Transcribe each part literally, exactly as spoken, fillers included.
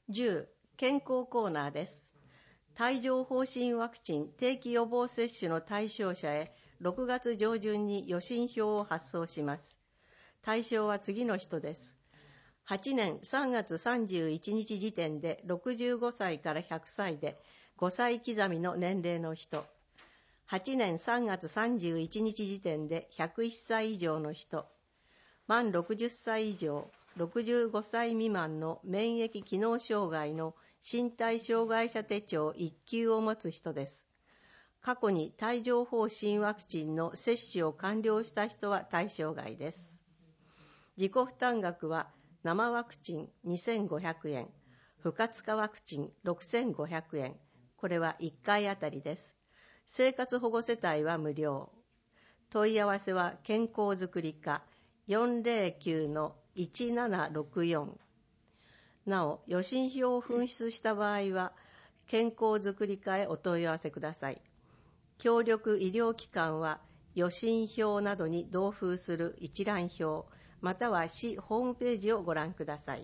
じゅう健康コーナーです。帯状疱疹ワクチン定期予防接種の対象者へろくがつ上旬に予診票を発送します。対象は次の人です。はちねんさんがつさんじゅういちにち時点でろくじゅうごさいからひゃくさいでごさい刻みの年齢の人。はちねんさんがつさんじゅういちにち時点でひゃくいっさい以上の人。満ろくじゅっさい以上、ろくじゅうごさい未満の免疫機能障害の身体障害者手帳いっきゅうを持つ人です。過去に帯状疱疹ワクチンの接種を完了した人は対象外です。自己負担額は生ワクチンにせんごひゃくえん、不活化ワクチンろくせんごひゃくえん、これはいっかいあたりです。生活保護世帯は無料。問い合わせは健康づくり課 よんぜろきゅうのいちななろくよん。なお、予診票を紛失した場合は、健康づくり課へお問い合わせください。協力医療機関は、予診票などに同封する一覧表、または市ホームページをご覧ください。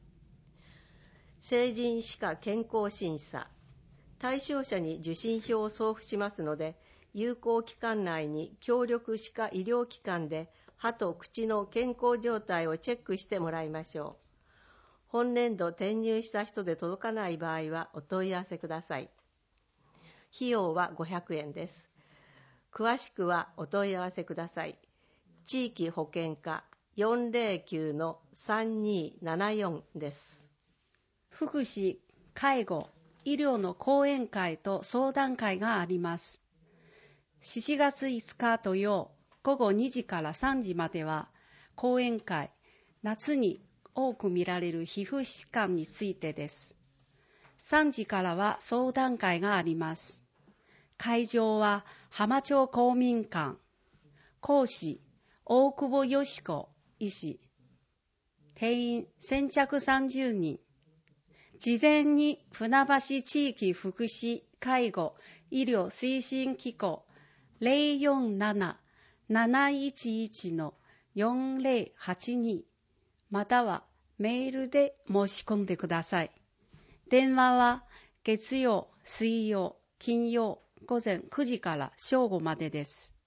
成人歯科健康審査。対象者に受診票を送付しますので、有効期間内に協力歯科医療機関で歯と口の健康状態をチェックしてもらいましょう。本年度転入した人で届かない場合はお問い合わせください。費用はごひゃくえんです。詳しくはお問い合わせください。地域保健課 よんぜろきゅうのさんにーななよん です。 福祉、介護、医療の講演会と相談会があります。しちがついつか土曜ごごにじからさんじまでは講演会、夏に多く見られる皮膚疾患についてです。さんじからは相談会があります。会場は浜町公民館。講師、大久保よし子医師。定員先着さんじゅうにん。事前に船橋地域福祉介護医療推進機構 ゼロよんなな なないちいち のよんぜろはちにまたはメールで申し込んでください。電話は月曜、水曜、金曜午前くじから正午までです。